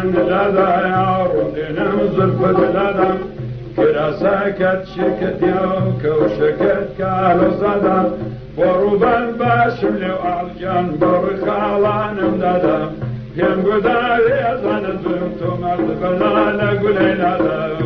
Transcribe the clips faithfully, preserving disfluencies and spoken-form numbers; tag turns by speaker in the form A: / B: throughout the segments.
A: لدى يا رودنا زلفت لدى كرا ساكت شكت يوك وشكت كالو صدى وروبا باشم لو الجن برخالان مدى يم قدالي أزان زمتو مرد بلانا قولي لدى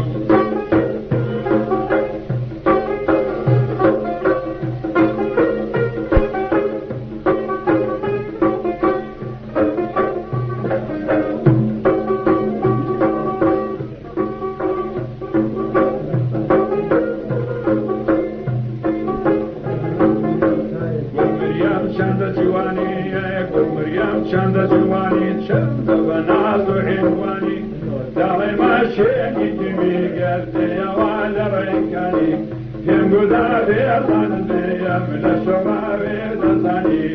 B: چند جوانی چند و ناز و حیوانی داغی ماشینی جمی گرده یوال ریکانی یم گداری ازان دیم لشماوی دزانی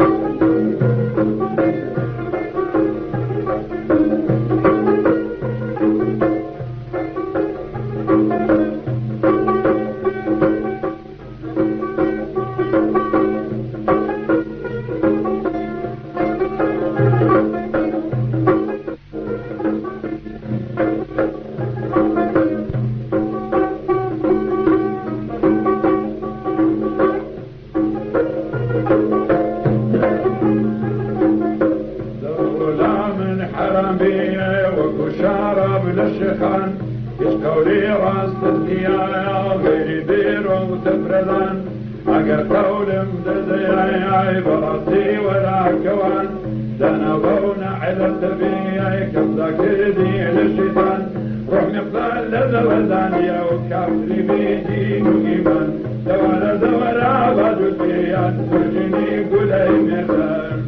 B: الشيخان يشكولي راس الديايا غيري بيرو تفردان اگر قولم دزياي براسي ولا كوان دنبونا على التبياي كبدا كدي للشيطان روح نقبل لذوزان يا وكافري بيجي مقيمان دولا دولا بادو الديان ترجني قولي ميخان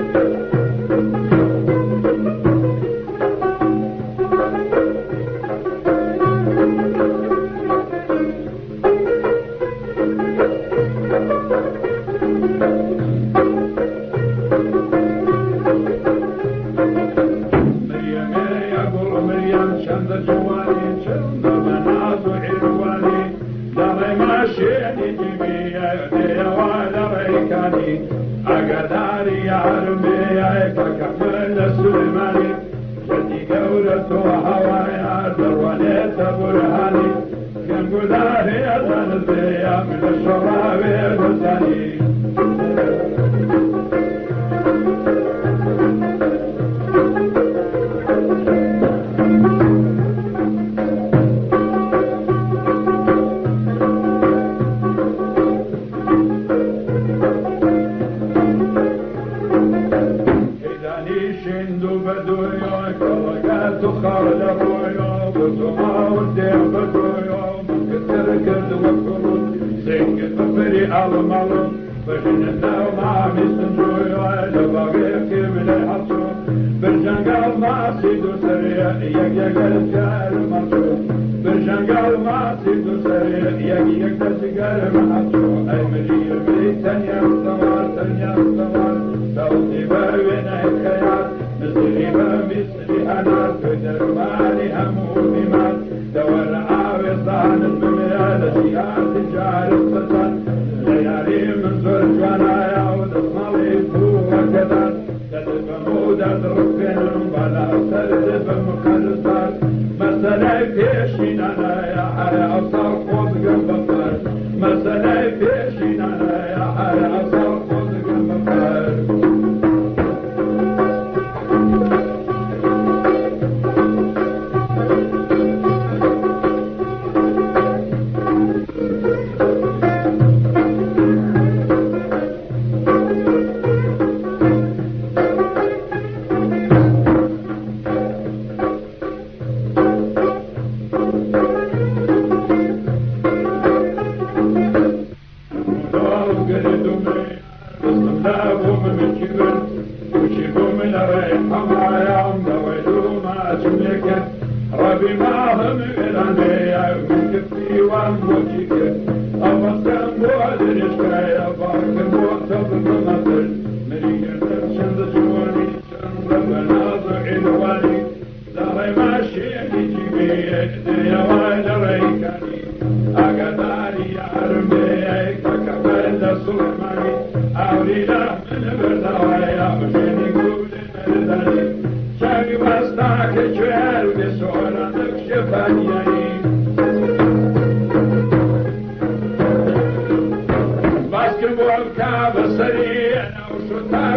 B: أقداري يا عربي ككمل سليماني جدي قولة وهوايا دروانيت برهاني كان قداري أذن البيا من الشراب الرساني تخرج رويا بسما ودي بدويا مكتر كد وكرون زين بفري المالون بجننا وما مسنجويا لباقي كمل حصو بالجنقال ما سيدو سريع يك يك الجار مرسو بالجنقال ما سيدو سريع يك يك الجار مرسو اي ملير بيتن يا سوار تنيا سوار سوتي بوين الخيال مثلي بمثلي انا درماني همومي مات دور عاوضان المميال سياسة جار السلطان ليالي من زرج وانا يعود اصمالي فوق كذا تدب مودة ركن بلا سرد بمخلصات مسألة فيشين انا يا حري اصار خود قلب فار مسألة فيشين انا يا حري اصار خود قلب فار ربي ما هم إلاني من كفتي واموتيك أفضل مودر إشكايا بارك موتب بمثل مريم شند جواني شند بناظر إلواني داري ماشي يجيبي يجدي وعلى ريكاني أقداري يعرمي ككبل سليماني أولي له من بردوايا مشيني قول مرداني شاقي وستاك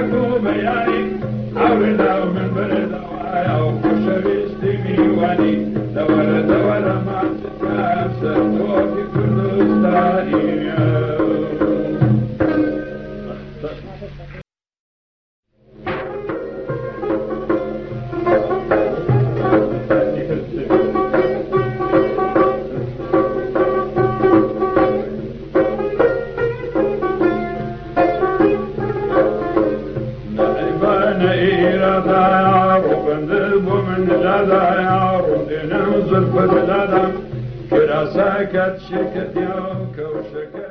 A: وەکو بەیانی ئاوردا و من بەرەدەوایە و خۆشەویستی میوانی دەوەرە دەوەرە ماچکار سەر تۆپی کوردستانیە زلفت لدم کراساکت شکت یا کوشک